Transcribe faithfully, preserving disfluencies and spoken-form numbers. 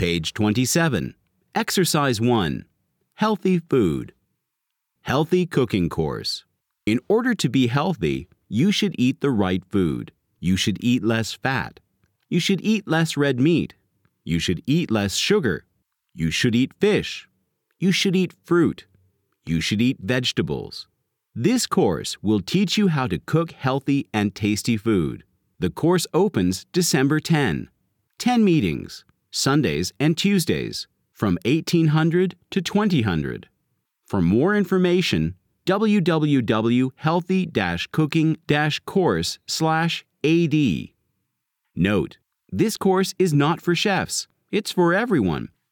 Page twenty-seven. Exercise one. Healthy food. Healthy cooking course. In order to be healthy, you should eat the right food. You should eat less fat. You should eat less red meat. You should eat less sugar. You should eat fish. You should eat fruit. You should eat vegetables. This course will teach you how to cook healthy and tasty food. The course opens December tenth. ten meetings, Sundays and Tuesdays, from eighteen hundred to twenty hundred. For more information, w w w dot healthy dash cooking dash course slash a d. Note: this course is not for chefs. It's for everyone.